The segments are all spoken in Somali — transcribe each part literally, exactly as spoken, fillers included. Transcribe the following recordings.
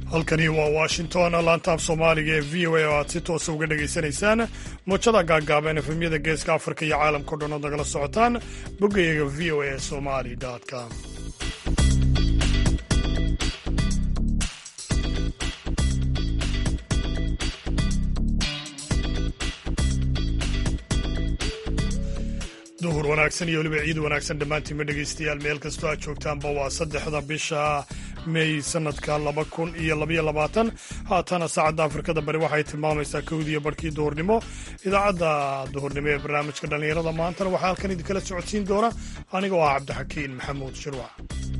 halkani waa washington laantaaf soomaaliga ee v o a oo aad si toosa uga dhegaysanaysaan muujada gaaggaaban efemyada geeska afrika iyo caalamkao dhan ood nagala socotaan boggayaga v o a somali com duhur wanaagsan iyo weliba ciid wanaagsan dhammaantiinma dhegaystayaal meel kastoo aad joogtaanba waa saddexda bisha mey sanadka laba kun iyo labaiyo labaatan haatana saacadda afrikada bari waxay tilmaamaysaa kowdiiyo barhkii duhurnimo idaacadda duhurnimo ee barnaamijka dhallinyarada maantana waxaa halkan idinkala socodsiin doona anigoo ah cabdixakiin maxamuud shirwac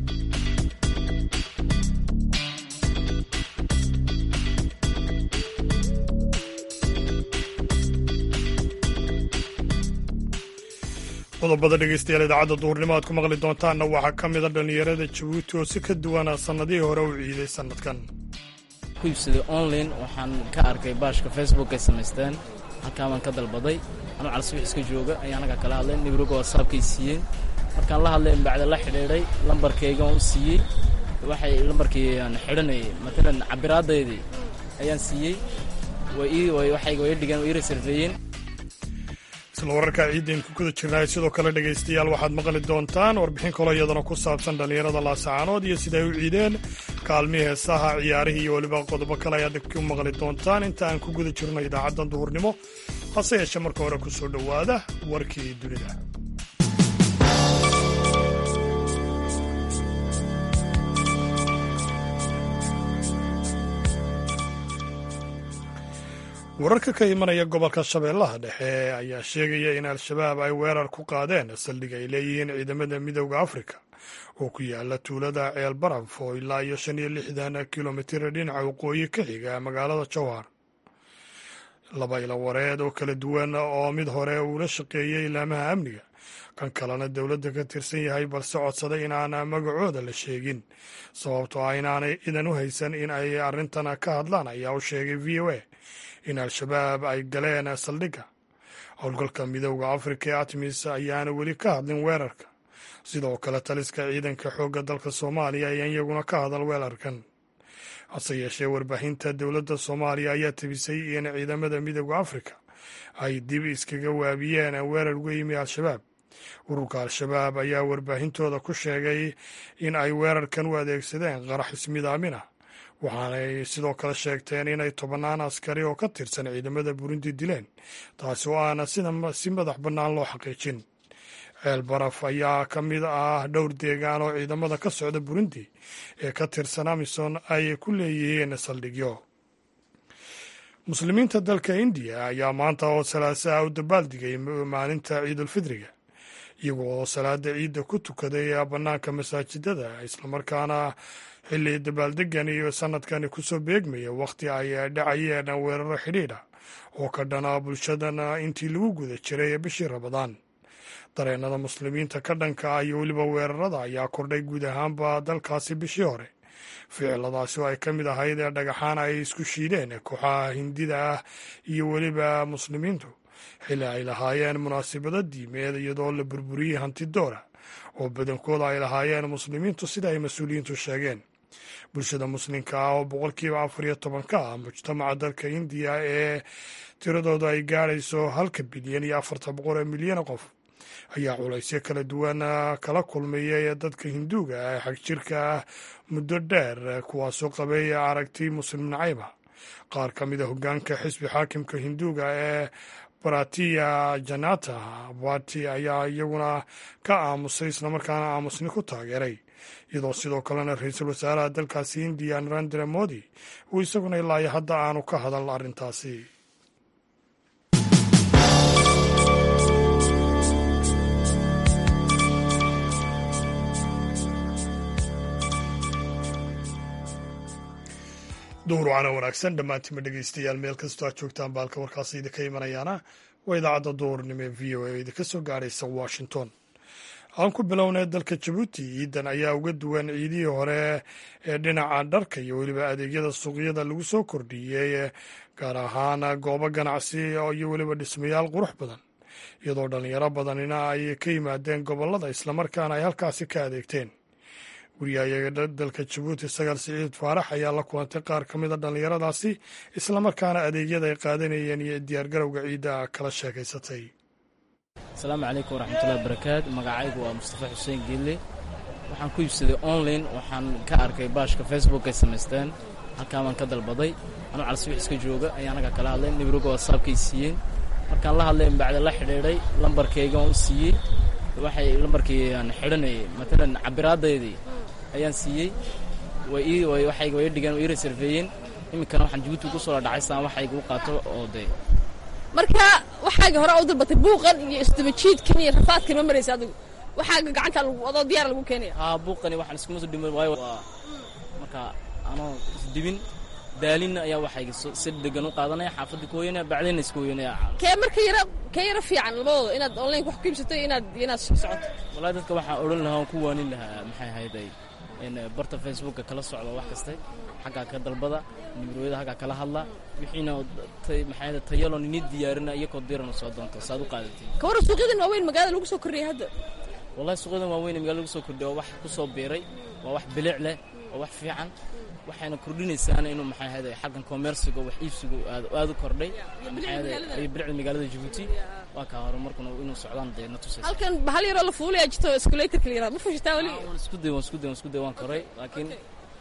qodobada dhegaystayaal idaacadda duhurnimo aad ku maqli doontaanna waxaa ka mida dhallinyarada jabuuti oo si ka duwana sannadihii hore u ciiday sannadkan ku iibsaday online waxaan ka arkay baashka facebook ay samaysteen halkaa baan ka dalbaday anuu calsabix iska jooga ayaa anaga kala hadlay nibroga whatsappkay siiyeen markaan la hadlay bacda la xidhiidhay lambarkayga waan u siiyey waxay lambarkii aan xidhanayay matalan cabiraadaydii ayaan siiyey way waxayga way dhigeen way reserveeyeen isla wararka ciiddayn ku guda jirnaay sidoo kale dhegaystayaal waxaad maqli doontaan warbixin kaloo iyadana ku saabsan dhallinyarada laasacaanood iyo sida ay u ciideen kaalmihii heesaha ciyaarihii iyo weliba qodobo kale ayaad ku maqli doontaan inta aan ku guda jirno idaacaddan duhurnimo hase yeeshee marka hore ku soo dhowaada warkii dunida wararka ka imanaya gobolka shabeellaha dhexe ayaa sheegaya in al-shabaab ay weerar ku qaadeen saldhig ay leeyihiin ciidamada midowda afrika oo ku yaala tuulada ceel baraf oo ilaa iyo shan iyo lixdan kilomitir dhinaca waqooyi ka xiga magaalada jowhar laba ilo wareed oo kala duwan oo mid hore uula shaqeeyey ilaamaha amniga kan kalena dowladda ka tirsan yahay balse codsaday inaan magacooda la sheegin sababtoo ah inaanay idan u haysan in ay arrintan ka hadlaan ayaa u sheegay v o a in al-shabaab ay galeen saldhigga howlgalka midowda afrika ee artemis ayaana weli ka hadlin weerarka sidoo kale taliska ciidanka xoogga dalka soomaaliya ayaan iyaguna ka hadal weerarkan hase yeeshee warbaahinta dowladda soomaaliya ayaa tabisay in ciidamada midowda afrika ay dib iskaga waabiyeen weerar uga yimi al-shabaab ururka al-shabaab ayaa warbaahintooda ku sheegay in ay weerarkan u adeegsadeen qarax ismidaamin ah waxaanay sidoo kale sheegteen inay tobannaan askari oo ka tirsan ciidamada burundi dileen taasi oo aana sida si madax bannaan loo xaqiijin ceel baraf ayaa ka mid ah dhowr deegaan oo ciidamada ka socda burundi ee ka tirsan amisom ay ku leeyihiin saldhigyo muslimiinta dalka indiya ayaa maanta oo salaasaha u dabaaldigay maalinta ciidulfidriga iyagoo salaada ciidda ku tukaday bannaanka masaajidada islamarkaana xilli dabaaldegan iyo sanadkani kusoo beegmaya wakhti ay dhacayeen weeraro xidhiidha oo ka dhana bulshadan intii lagu guda jiray bishii rabadaan dareennada muslimiinta ka dhanka ah iyo weliba weerarada ayaa kordhay guud ahaanba dalkaasi bishii hore ficiladaasi oo ay ka mid ahayd ee dhagaxaan ay isku shiideen kooxaha hindida ah iyo weliba muslimiintu xilli ay lahaayeen munaasabado diimeed iyadoo la burburiyey hanti doora oo badankooda ay lahaayeen muslimiintu sida ay mas-uuliyiintu sheegeen bulshada muslimka ah oo boqolkiiba afar iyo toban ka ah mujtamaca dalka indiya ee tiradooda ay gaadhayso halka bilyan iyo afartan boqol oo milyan qof ayaa culaysyo kala duwan kala kulmayay dadka hinduuga ee xagjirka ah muddo dheer kuwaasoo qabay aragti muslim nacayb ah qaar ka mid a hoggaanka xisbi xaakimka hinduuga ee baratiya janata bati ayaa iyaguna ka aamusay islamarkaana aamusni ku taageeray iyadoo sidoo kalena ra-iisul wasaaraha dalkaasi indiya narendra modi uu isaguna ilaayo hadda aanu ka hadal arrintaasi duhur wacana wanaagsan dhammaantiinma dhegaystayaal meel kastoo aad joogtaan baalka warkaasi idinka imanayaana waa idaacadda duhurnimo ee v o a oo idinka soo gaadhaysa washington aan ku bilownay dalka jabuuti ciidan ayaa uga duwan ciidihii hore ee dhinaca dharka iyo weliba adeegyada suuqyada lagu soo kordhiyey gaar ahaan goobo ganacsi iyo weliba dhismayaal qurux badan iyadoo dhallinyaro badanina ay ka yimaadeen gobollada islamarkaana ay halkaasi ka adeegteen wariyahayaga dalka jabuuti sagaal siciid faarax ayaa la kulantay qaar ka mid a dhallinyaradaasi islamarkaana adeegyada ay qaadanayeen iyo diyaargarowga ciidda kala sheekaysatay. asalaamu calaykum waraxmatullahi barakaatu. magacaygu waa mustafa xuseen geelle. waxaan ku iibsaday online. waxaan ka arkay baashka facebook ay samaysteen, halkaan baan ka dalbaday. anuu calsibix iska jooga ayaa anaga kala hadlay. nibroga whatsappkay siiyeen. markaan la hadlay bacda la xidhiidhay lambarkayga waan u siiyey. waxay lambarkaygaan xidhanayay matalan cabiraadaydii ayaan siiyey. way ii way waxayga way dhigeen way reserveeyeen. iminkana waxaan Djibouti ku soo dhacay saan waxayga u qaato oo day. marka waxaaga hore u dalbatay buuqan iyo isdaba jiidkan iyo rafaadkan ma maraysa adigu. waxaaga gacanta lagu wado diyaar lagu keenaya. ha buuqani waxaan isku soo dhimay waayo marka anoo isdibin daalin ayaa waxayga si degan u qaadanaya xaafadda kooyana bacdina isku weynaya. kee marka yara kee yara fiican labadooda inaad online wax ku iibsato inaad inaad socoto. wallahi dadka waxaan oran lahaa ku waanin lahaa maxay hayday in barta facebook kala socdo wax kasta xagga ka dalbada nibrooyada xagga kala hadla wixiina tay maxay tayalo nini diyaarina iyo ko diirana soo doonto saad u qaadatay. ka war suuqyadan waaweyn magaalada lagu soo kordhiyay hadda. wallahi suuqyadan waaweyn magaalada lagu soo kordhiyo wax ku soo beeray waa wax bilic leh oo wax fiican. waxayna kordhinaysaa inuu maxay hayday xaggan commerciga wax iibsigu aad aad u kordhay maxay hayday bilicda magaalada Djibouti waa ka horumarkuna inuu socdaan deena tusaysa. halkan bahal yar oo la fuulay ajto escalator kaliya ma fuushitaa wali. isku day waan isku day waan isku day waan koray laakiin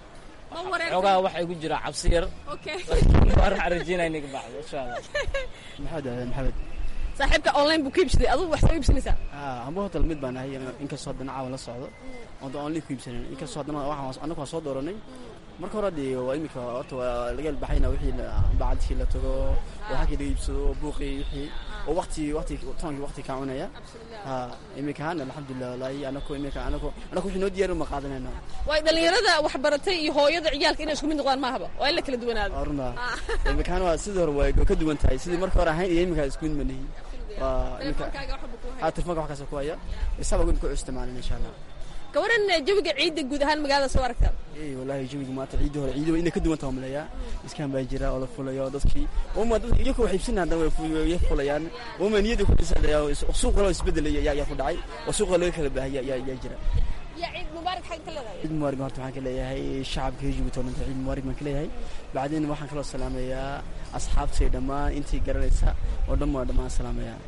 xogaa waxa igu jira cabsi yar. okay waan arjinay nig bacdo insha Allah. maxamed maxamed saaxiibka online buu kiibsaday adigu wax soo iibsanaysaa. ah amba hotel mid baan ahay in ka soo dhinaca la socdo oo online ku iibsanay in ka soo dhinaca waxaan anagu soo dooranay marka hore dii waa imika horta waa laga baxayna wixii baadkii la tago waxa kale iibsado buuqii wixii oo waqti waqti toonki waqti ka cunaya ha imika hana alxamdulillah wallahi anaku imika anaku anaku wixii noo diyaar ma qaadanayna. way dhalinyarada wax baratay iyo hooyada ciyaalka inay isku mid noqdaan ma haba waa la kala duwanaado. arna imika hana waa sidoo hore way ka duwan tahay sidii marka hore ahayn iyo imika isku mid manihi waa imika ha telefoonka wax ka soo kuwaya isaga ku isticmaalin insha Allah. kawaran jawiga ciidda guud ahaan magaalada soo aragtaa. ee wallahi jawiga maanta ciidda hore ciidda inay ka duwan tahay malaya iskaan baa jira oo la fulayo dadkii oo ma dad iyagu wax iibsanayaan way fulayaan fulayaan oo ma niyada ku dhisayo suuqa loo isbedelay ayaa ku dhacay oo suuqa laga kala baahiya ayaa jira. ya ciid mubaarak xaq ka leedahay. ciid mubaarak horta waxaan ka leeyahay shacabka Djibouti oo dhan ciid mubaarak ma ka leeyahay baadina waxaan kala salaamayaa asxaabtay dhamaan intii garanaysa oo dhamaan dhamaan salaamayaa.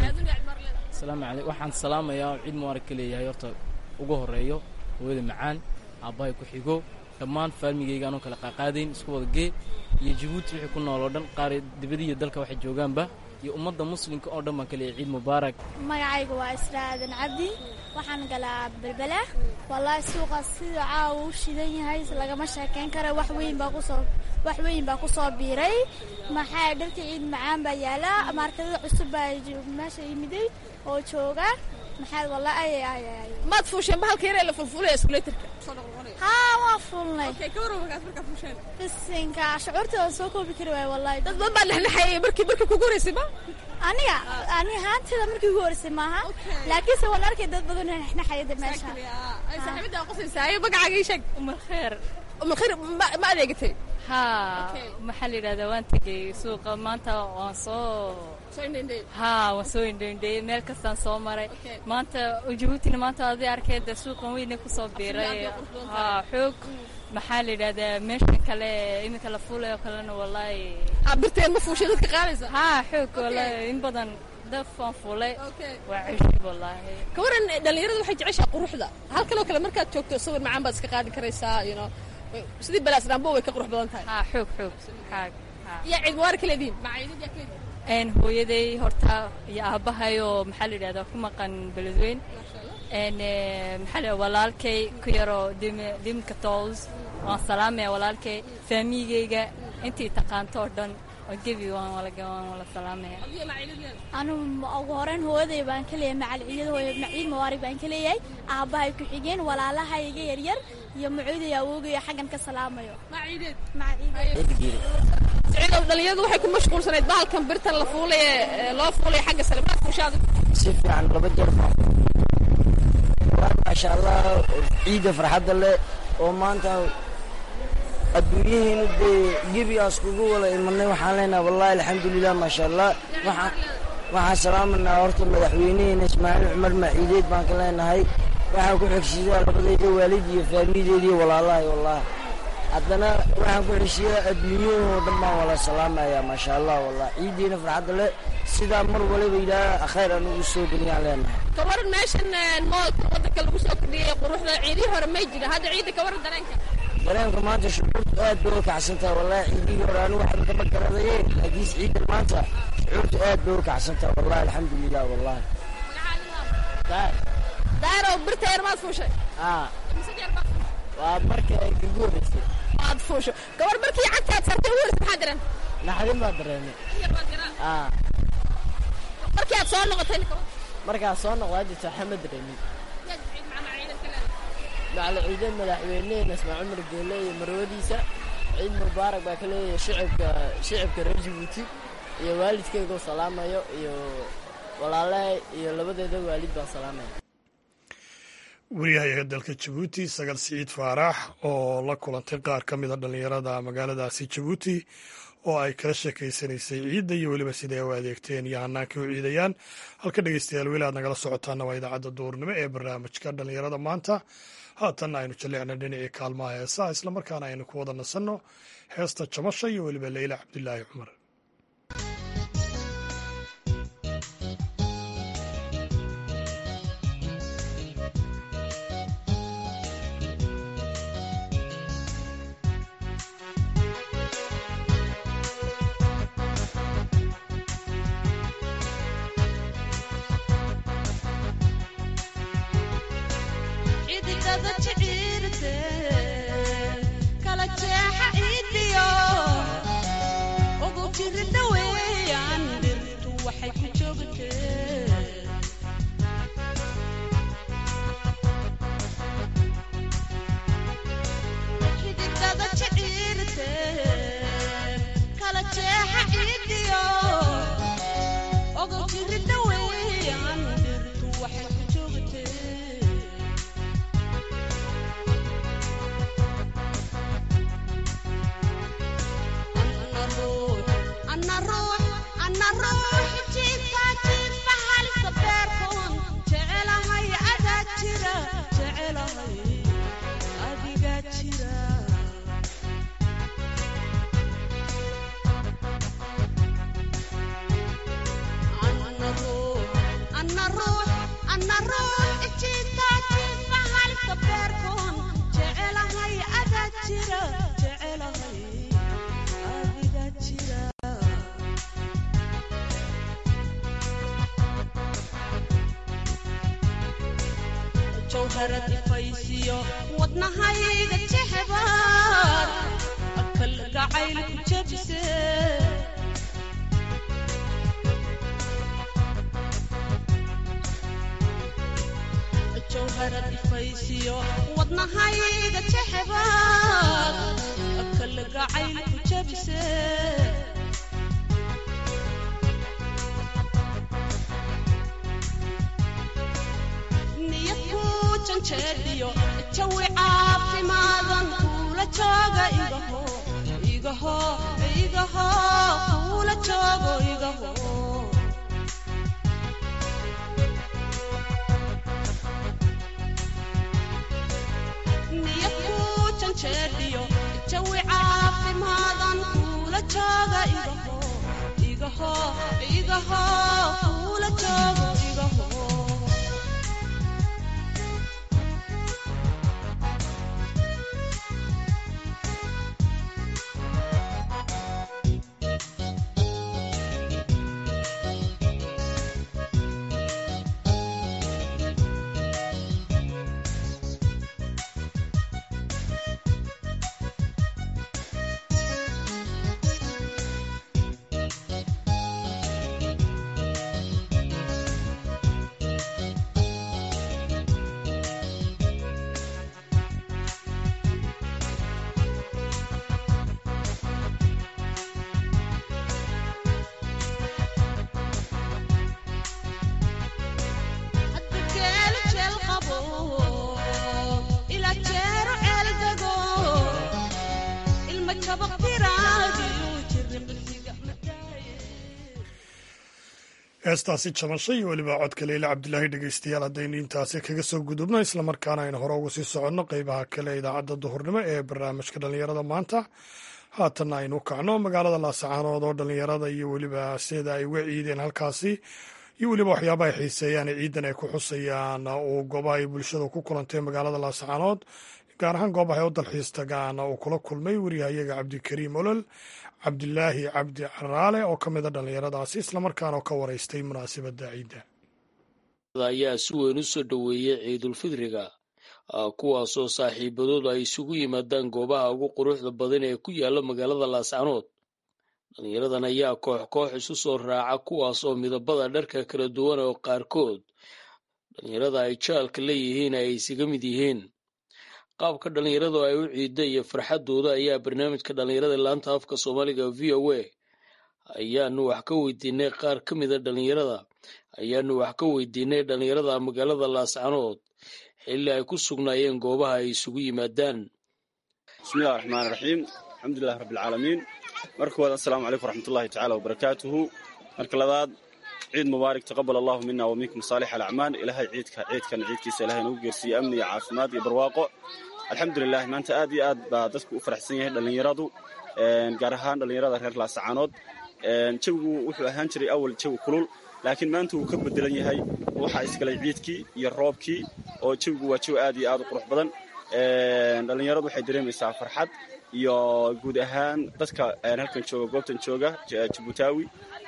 salaamu calaykum waxaan salaamayaa ciid mubaarak ka leeyahay horta ugu horeeyo hooyada macaan aabbahay ku xigo dhammaan faalmigeyga anoo kala qaaqaadayn isku wada gee iyo Djibouti wixii ku nool oo dhan qaar dibadda dalka waxay joogaanba iyo ummadda muslimka oo dhan baan kale ciid mubaarak. magacaygu waa Israadan Cabdi waxaan galaa Balbala wallahi suuqa sida caaw u shidan yahay lagama sheekeyn karo wax weyn baa ku soo wax weyn baa ku soo biiray maxay dharka ciid macaan baa yaala markada cusub baa meesha yimiday oo jooga maxay wallahi ay ay maad fuushan bahalka yar ee la fulfulay escalatorka soo noqonay. ha waa fulnay. okay ka waran markaad markaa fuushan bisinka shucuurta soo koobi kari waay wallahi dad badan baa dhexnaxay markii markii ku guureysay ba aniga ani haantida markii ugu horeysay maaha laakiin se waan arkay dad badan dhexnaxay meesha. ay saaxiibada qosaysaa ay magacaaga ii sheeg. umar khair umar khair ma adeegatay. ha maxaa la yiraahdaa waan tagay suuqa maanta waan soo soo indhay ha waan soo indhay meel kastaan soo maray maanta Djibouti maanta aad arkayda suuqan weyn ku soo biiray ha xoog maxaa la yiraahdaa meesha kale imika la fuulayo kalena wallahi ha birteen ma fuushay dadka qaadaysa. ha xoog wallahi in badan dafan fuulay waa cishii wallahi. ka waran dhalinyaradu waxay jeceshaa quruxda halkan oo kale markaad joogto sawir macaan baad iska qaadi karaysaa you know sidii balaasnaanbo way ka qurux badan tahay. ha xoog xoog xaag ha ya ciid mubaarak leedin macaayid yaa kaleedin een hooyaday horta iyo aabahay oo maxaa la yiraahdaa ku maqan beledweyn een maxaa la walaalkay ku yaro dim dimka toos waan salaamay walaalkay faamigeyga intii taqaanto dhan oo gebi waan wala gaan wala salaamay. anu ugu horeen hooyaday baan ka leeyahay macal ciidada hooyo maciid mubaarak baan ka leeyahay aabahay ku xigeen walaalahayga yar yar iyo mucuuday awoogayo xagan ka salaamayo. maciidad maciidad ciidow dhalinyaradu waxay ku mashquulsanayd bahalkan birtan la fuulay ee loo fuulay xagga sare ma fuushaad si fiican laba jeer ma sha Allah ciida farxadda leh oo maanta adduunyaheena dee gebigaas kugu wala imanay waxaan leenahay wallahi alxamdulilah ma sha Allah waxaan waxaan salaamanaa horta madaxweynaheena Ismaaciil Cumar Maciideed baan ka leenahay waxaan ku xigsiiyaa labadayda waalid iyo faamiideedii walaalahay wallahi haddana waxaan ku xigsiiyaa adduunyahoo dhan baan wala salaamayaa maasha allah wallahi ciidiina farxadda le sidaa mar waliba ilaaha khayr aan ugu soo geliyaan leenahay ka waran meeshan moolka waddanka lagu soo kordhiyey quruxda ciidihii hore may jira hadda ciidda ka waran dareenka dareenka maanta shucuurta aad bay u kacsantaha wallahi ciidihii hore anigu waxba kama garanaye laakiinse ciidda maanta shucuurta aad bay u kacsantaha wallahi alxamdulilah wallahi daaro birta yar maad fuushay aa waa markii ay ugu horeysay aad fuusho gawar markii cagtaad sartay ugu horeysay maxaa daran naxdin baa dareemay aa markii aad soo noqotay markaa soo noqday jirta xamad dareemay macna ciidan madaxweynaha Ismaaciil Umar Geele iyo marwadiisa ciid mubaarak baa kale shicibka shicibka reer Djibouti iyo waalidkayga salaamayo iyo walaalahay iyo labadeeda waalid baan salaamayo wariyaha dalka Djibouti Sagal Siciid Faarax oo la kulantay qaar ka mid ah dhalinyarada magaaladaasi Djibouti oo ay kala sheekaysanaysay ciidda iyo weliba sida ay u adeegteen iyo hannaankii u ciidayaan halka dhegeystayaal weli aad nagala socotaana waa idaacadda duurnimo ee barnaamijka dhalinyarada maanta haatan aynu jalleecna dhinacii kaalmaha heesaha islamarkaana aynu ku wada nasanno heesta jamasha iyo weliba Leyla Cabdilaahi Cumar heestaasi jamasho iyo weliba codka leyle cabdilaahi dhegeystayaal haddaynu intaasi kaga soo gudubno islamarkaana aynu hore uga sii soconno qeybaha kale idaacadda duhurnimo ee barnaamijka dhallinyarada maanta haatanna aynu kacno magaalada laascaanood oo dhallinyarada iyo weliba sida ay uga ciideen halkaasi iyo weliba waxyaaba ay xiiseeyaan ee ciidan ay ku xusayaan uu goobaha ay bulshada ku kulantay magaalada laascaanood gaar ahaan goobaha ay u dalxiis tagaan uu kula kulmay wariyahayaga cabdikariim olol cabdilaahi cabdi caraale oo ka mid a dhallinyaradaasi islamarkaana oo ka waraystay munaasabadda ciidda ayaa si weyn u soo dhoweeyey ciidulfidriga kuwaasoo saaxiibadoodu ay isugu yimaadaan goobaha ugu quruxda badan ee ku yaala magaalada laascaanood dhallinyaradan ayaa koox koox isu soo raaca kuwaas oo midabada dharka kala duwan oo qaarkood dhallinyarada ay jaalka leeyihiin ay isaga mid yihiin qaabka dhallinyaradu ay u ciidda iyo farxaddooda ayaa barnaamijka dhallinyarada laanta afka soomaaliga v o a ayaanu wax ka weydiinay qaar ka mida dhallinyarada ayaanu wax ka weydiinay dhallinyarada magaalada laascaanood xilli ay ku sugnaayeen goobaha ay isugu yimaadaan bismillahi raxmaani raxiim alxamdulilahi rabbilcaalamiin marka waad assalaamu calaykum waraxmatullahi tacaala wabarakaatuhu marka labaad ciid mubaarak taqabal allahu mina wa minkum saalix alacmaal ilaahay ciidka ciidkan ciidkiisa ilahay nagu geersiiye amni iyo caafimaad iyo barwaaqo alxamdulilah maanta aad iyo aad baa dadku u faraxsan yahay dhallinyaradu gaar ahaan dhallinyarada reer laascaanood jawigu wuxuu ahaan jiray awal jawi kulul laakiin maanta wuu ka bedelan yahay waxaa isgalay ciidkii iyo roobkii oo jawigu waa jawi aad iyo aad u qurux badan dhallinyaradu waxay dareemaysaa farxad iyo guud ahaan dadka halkan jooga goobtan jooga jabuutaawi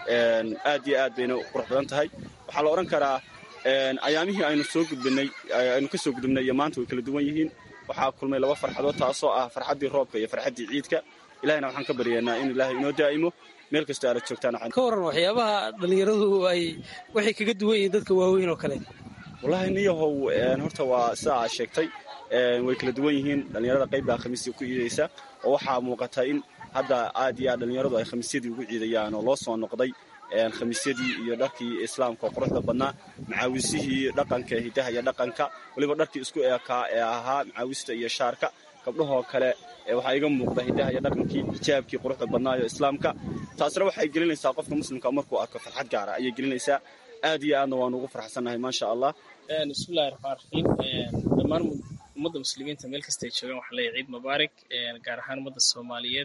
aad iyo aad bayna qurux badan tahay waxaa la odhan karaa ayaamihii aynu soo gudbinay aynu ka soo gudubnay iyo maanta way kala duwan yihiin waxaa kulmay laba farxadood taasoo ah farxaddii roobka iyo farxaddii ciidka ilahayna waxaan ka baryaynaa in ilaahay inoo daa'imo meel kastoo aad joogtaan ka warran waxyaabaha dhallinyaradu ay waxay kaga duwan yihiin dadka waaweyn oo kale wallaahi niyahow horta waa sidaa aad sheegtay way kala duwan yihiin dhallinyarada qayb baa khamiistii ku ciidaysa oo waxaa muuqata in hadda aad iyo aad dhallinyaradu ay khamiisyadii ugu ciidayaan oo loo soo noqday khamiisyadii iyo dharkii islaamka oo quruxda badnaa macaawisihii dhaqanka hidaha iyo dhaqanka weliba dharkii isku eekaa ee ahaa macaawista iyo shaarka gabdhahoo kale waxaa iga muuqda hidaha iyo dhaqankii xijaabkii quruxda badnaayo islaamka taasna waxay gelinaysaa qofka muslimka markuu arko farxad gaara ayay gelinaysaa aad iyo aadna waanu ugu farxsannahay maasha allah bismillahi raxmaan raxiim dhammaan ummadda muslimiinta meel kasta ay joogaan waxaa leeyahay ciid mubaarak gaar ahaan ummadda soomaaliyeed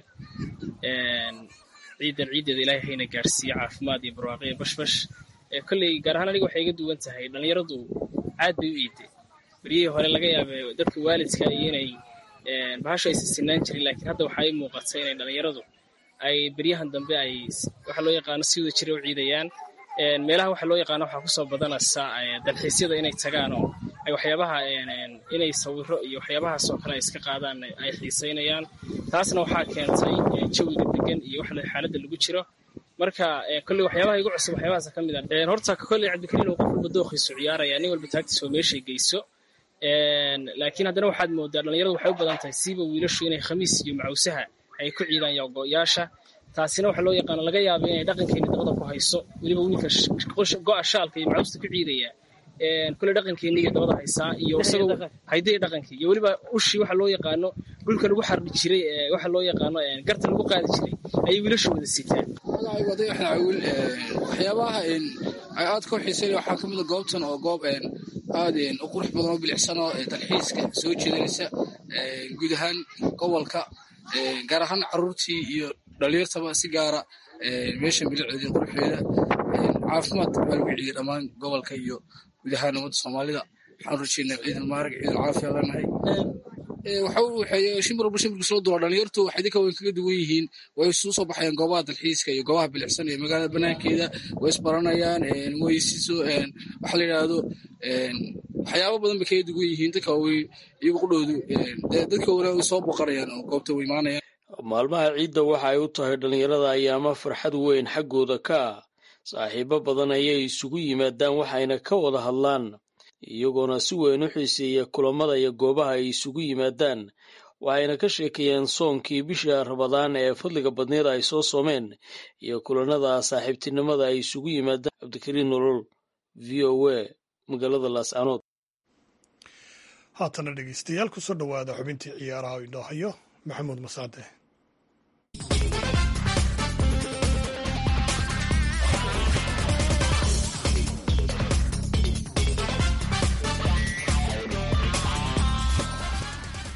ciidan ciiddeeda ilaahay hayna gaarsiiye caafimaad iyo barwaaqo iyo bashbash kolley gaar ahaan aniga waxay iga duwan tahay dhallinyaradu caad bay u ciideen beryihii hore laga yaabay dadka waalidka iyo inay bahasho aysa sinaan jirin laakiin hadda waxaa ii muuqata inay dhallinyaradu ay beryahan dambe ay waxa loo yaqaano si wada jira u ciidayaan meelaha waxa loo yaqaano waxaa kusoo badanaysa dalxiisyada inay tagaan oo ay waxyaabaha inay sawiro iyo waxyaabahaas oo kale ay iska qaadaan ay xiisaynayaan taasna waxaa keentay jawiga degan iyo wax xaaladda lagu jiro marka kolley waxyaabaha igu cusub waxyaabahaas ka mid ah horta kolley cabdikariin uu qof walba dooqiisu ciyaaraya nin walba taagtiisa oo meeshay geyso laakiin haddana waxaad moodaa dhallinyaradu waxay u badan tahay siiba wiilashu inay khamiis iyo macawsaha ay ku ciidaan yoogo'yaasha taasina waxaa loo yaqaano laga yaaba inay dhaqankeeni dabada ku hayso weliba wiilka go'a shaalka iyo macawsta ku ciidaya kule dhaqankeeni iyo dabada haysaa iyo isagoo haydee dhaqankii iyo weliba ushii waxa loo yaqaano dhulka lagu xardhi jiray waxa loo yaqaano garta lagu qaadi jiray ayay wiilashu wada sitaan waxyaabaha ay aad ka xiisayn waxaa ka mid a goobtan oo goob aad u qurux badan oo bilicsan oo dalxiiska soo jeedanaysa guud ahaan gobolka gaar ahaan caruurtii iyo dhalinyartaba si gaara meeshan bilicdeeda quruxdeeda caafimaad baa lagu ciiday dhammaan gobolka iyo guud ahaan ummadda soomaalida waxaan rajeynaa ciidan maarig ciidan caafiya leenahay waxa uu waxeeyo shimbirba shimbirka soo dura dhalinyartu waxay dadka weyn kaga duwan yihiin way isugu soo baxayaan goobaha dalxiiska iyo goobaha bilicsan ee magaalada banaankeeda way isbaranayaan way isiso waxa la yidhaahdo waxyaabo badan bay kaga duwan yihiin dadka weyn iyagu qudhoodu dadka wanaag way soo boqorayaan oo goobta way imaanayaan maalmaha ciidda waxa ay u tahay dhallinyarada ayaama farxad weyn xaggooda ka ah saaxiibo badan ayay isugu yimaadaan waxayna ka wada hadlaan iyagoona si weyn u xiiseeya kulamada iyo goobaha ay isugu yimaadaan waxayna ka sheekeeyeen soonkii bisha rabadaan ee fadliga badneed ay soo soomeen iyo kulanada saaxiibtinimada ay isugu yimaadaan cabdikariin nolol v o a magaalada laascaanood haatana dhegeystayaal kusoo dhowaada xubintii ciyaaraha inoo hayo maxamuud masaade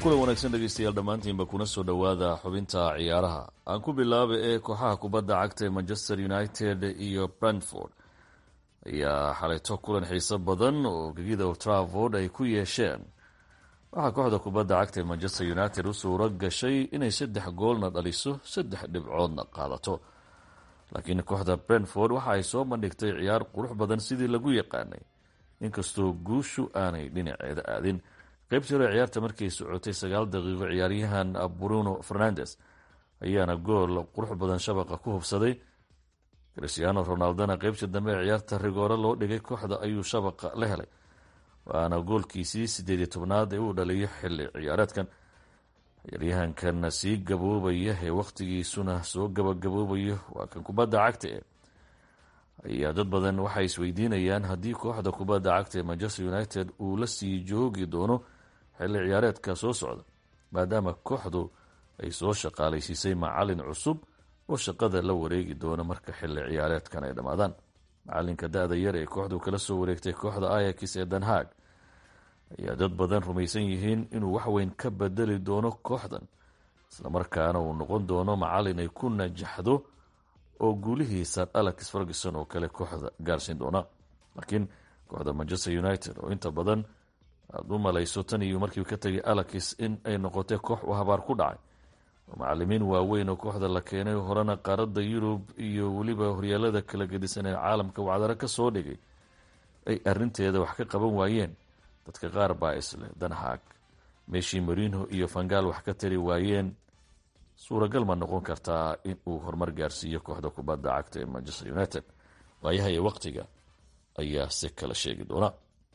kulan wanaagsan dhegeystayaal dhammaantiinba kuna soo dhowaada xubinta ciyaaraha aan ku bilaaba ee kooxaha kubadda cagta ee manchester united iyo brentford ayaa xalayto kulan xiiso badan oo gegida old trafford ay ku yeesheen. waxaa kooxda kubadda cagta ee manchester united u suuro gashay inay saddex goolna dhaliso saddex dhibcoodna qaadato, laakiin kooxda brentford waxa ay soo bandhigtay ciyaar qurux badan sidii lagu yaqaanay, inkastoo guushu aanay dhinaceeda aadin. qaybtii hore ciyaarta markay socotay sagaal daqiiqo ciyaaryahan bruno fernandes ayaana gool qurux badan shabaqa ku hubsaday. cristiano ronaldona qaybtii dambe ee ciyaarta rigoore loo dhigay kooxda ayuu shabaqa la helay, waana goolkiisii sideed iyo tobnaad ee uu dhaliyo xilli ciyaareedkan. ciyaaryahankan sii gaboobaya ee wakhtigiisuna soo gabagaboobayo waa kan kubadda cagta e ayaa dad badan waxay isweydiinayaan haddii kooxda kubadda cagta ee manchester united uu la sii joogi doono xilli ciyaareedka soo socda, maadaama kooxdu ay soo shaqaalaysiisay macalin cusub oo shaqada la wareegi doono marka xilli ciyaareedkan ay dhammaadaan. macalinka da-da yar ee kooxdu kala soo wareegtay kooxda Ajax ee Den Haag ayaa dad badan rumaysan yihiin inuu waxweyn ka bedeli doono kooxdan, islamarkaana uu noqon doono macalin ay ku najaxdo oo guulihiisa Alex Ferguson oo kale kooxda gaarsiin doona. laakiin kooxda Manchester United oo inta badan aad u malayso tan iyo markii ka tagay Alex in ay noqotay koox u habaar ku dhacay, oo macalimiin waaweyn oo kooxda la keenay horena qaaradda Yurub iyo weliba horyaalada kala gedisan ee caalamka wacdara ka soo dhigay ay arinteeda wax ka qaban waayeen. dadka qaar baa isle Den Haag meeshii Mourinho iyo Van Gaal wax ka tari waayeen, suuragal ma noqon kartaa in uu horumar gaarsiiyo kooxda kubadda cagta ee Manchester United. waayahay waqtiga ayaa si kala sheegi doona.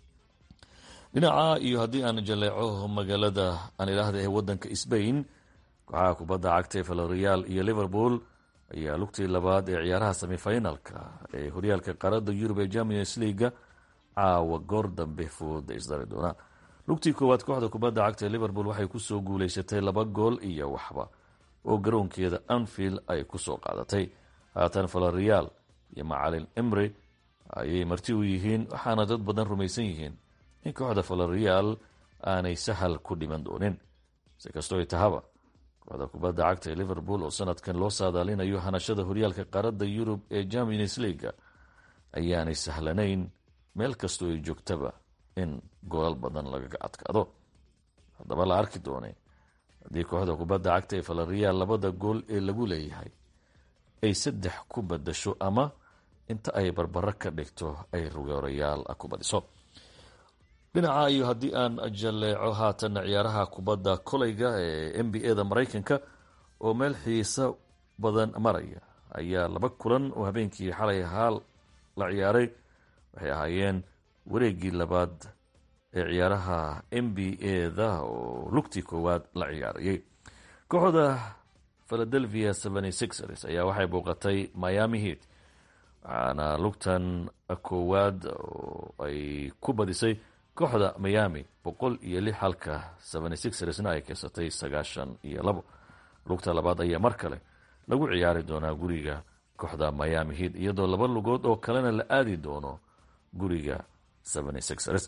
dhinaca iyo haddii aan jaleeco magaalada aan idhaahda ee wadanka Spain, kooxaha kubadda cagta ee Villarreal iyo Liverpool ayaa lugtii labaad ee ciyaaraha semifinalka ee horyaalka qaaradda Yurub ee Champions League caawa goor dambe fooda isdari doona. lugtii koowaad kooxda kubadda cagta ee Liverpool waxay kusoo guuleysatay laba gool iyo waxba oo garoonkeeda Anfield ay kusoo qaadatay. haatan Villarreal iyo macalin Emery ayay marti u yihiin, waxaana dad badan rumaysan yihiin in kooxda Villarreal aanay sahal ku dhiman doonin. si kastoo ay tahaba kooxda kubadda cagta ee Liverpool oo sanadkan loo saadaalinayo hanashada horyaalka qaaradda Yurub ee Champions League ayaanay sahlanayn meel kastoo ay joogtaba in goolal badan lagaga adkaado. haddaba la arki doonay haddii kooxda kubadda cagta ee Villarreal labada gool ee lagu leeyahay ay saddex ku badasho ama inta ay barbaro ka dhigto ay rugoorayaal ku badiso. dhinaca iyo haddii aan jaleeco haatan ciyaaraha kubadda koleyga ee N B A da Mareykanka oo meel xiiso badan maraya ayaa laba kulan oo habeenkii xalay haal la ciyaaray. waxay ahaayeen wareegii labaad ee ciyaaraha N B A da oo lugtii koowaad la ciyaarayay. kooxda Philadelphia seventy-sixers ayaa waxay booqatay Miami Heat, waxaana lugtan koowaad oo ay ku badisay kooxda Miami boqol iyo lix halka seventy-sixersna ay keensatay sagaashan iyo labo. lugta labaad ayaa mar kale lagu ciyaari doonaa guriga kooxda Miami Heat, iyadoo laba lugood oo kalena la aadi doono guriga seventy-sixers.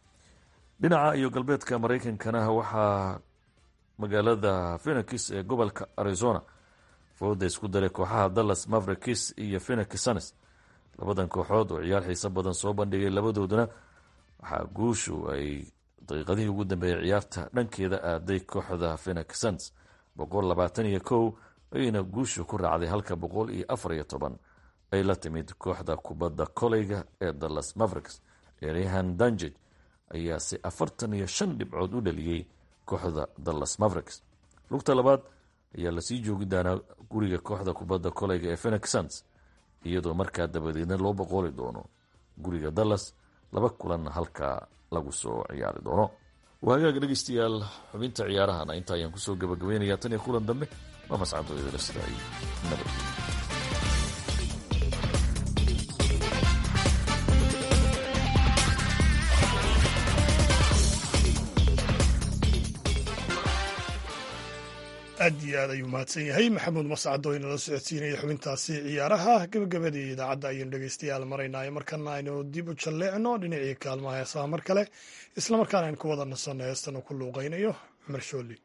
dhinaca iyo galbeedka Mareykankana waxaa magaalada Phoenix ee gobolka Arizona fooda isku daray kooxaha Dallas Mavericks iyo Phoenix Suns. labadan kooxood oo ciyaar xiiso badan soo bandhigay, labadooduna waxaa guushu ay daqiiqadihii ugu dambeeyay ciyaarta dhankeeda aaday kooxda Phoenix Suns boqol labaatan iyo kow ayna guushu ku raacday, halka boqol iyo afar iyo toban ay la timid kooxda kubadda koleyga ee Dallas Mavericks. ciyaaryahan Danjej ayaa si afartan iyo shan dhibcood u dhaliyey kooxda Dallas Mavericks. lugta labaad ayaa lasii joogi doonaa guriga kooxda kubadda koleyga ee Phoenix Suns, iyadoo markaa dabadeedna loo boqoli doono guriga Dallas. laba kulanna halkaa lagu soo ciyaari doono. waagaag dhegeystayaal, xubinta ciyaarahana inta ayaan kusoo gabagabaynayaa tan iyo kulan dambe. waa mascadooyadala sidaa iyo nabad. aad iyo aad ayuu mahadsan yahay maxamuud mascad oo inala socodsiinaya xubintaasi ciyaaraha. gabagabadii idaacadda ayaynu dhegeystayaal maraynaayo, markana aynu dib u jalleecno dhinacii kaalmaha heesaha mar kale, islamarkaana aynu ku wada nasanno heestan uu ku luuqaynayo cumar shooli.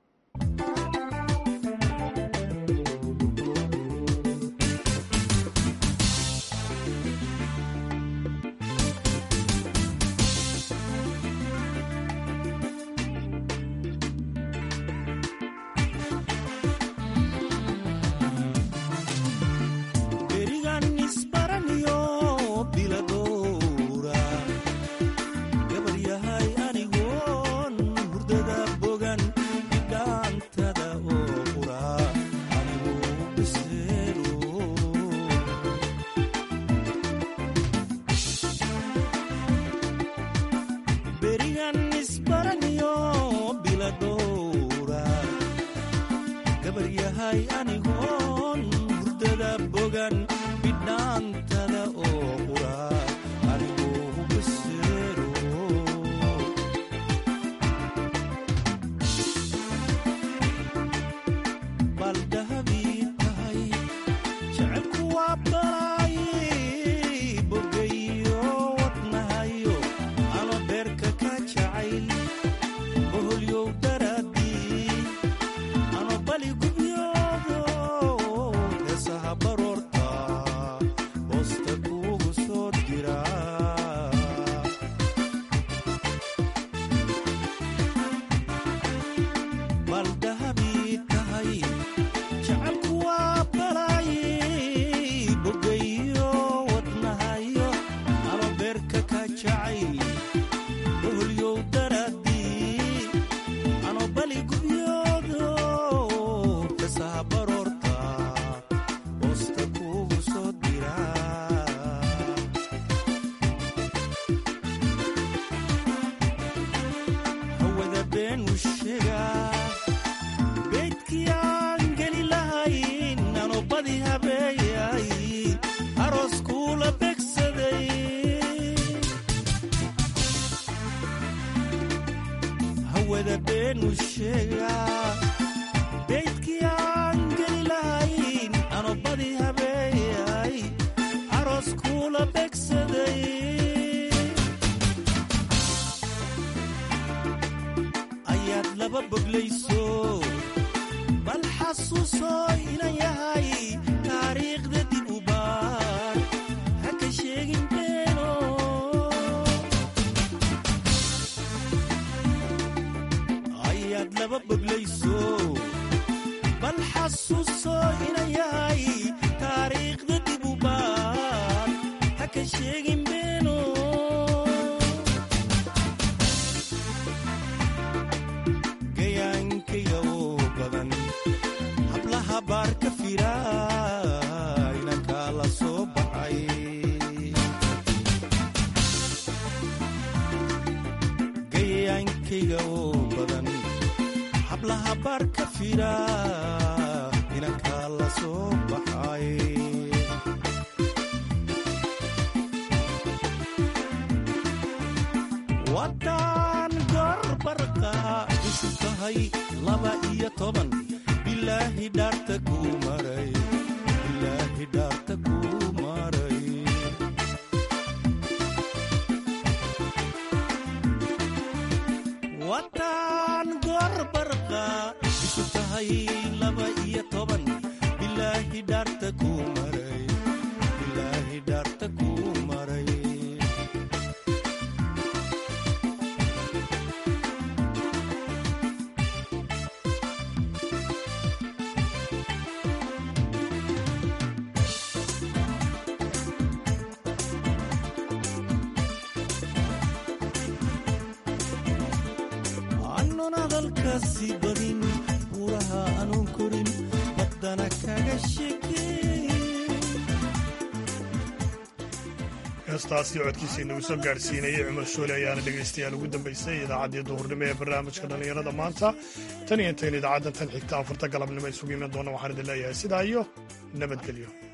heestaasi codkiisa inagu soo gaadhsiinayay cumar shoole ayaana dhegaystayaal ugu dambaysay idaacaddii duhurnimo ee barnaamijka dhallinyarada maanta tan iyo intayn idaacaddan tan xigta afarta galabnimo isugu iman doona waxaan idin leeyahay sidaa iyo nabadgelyo.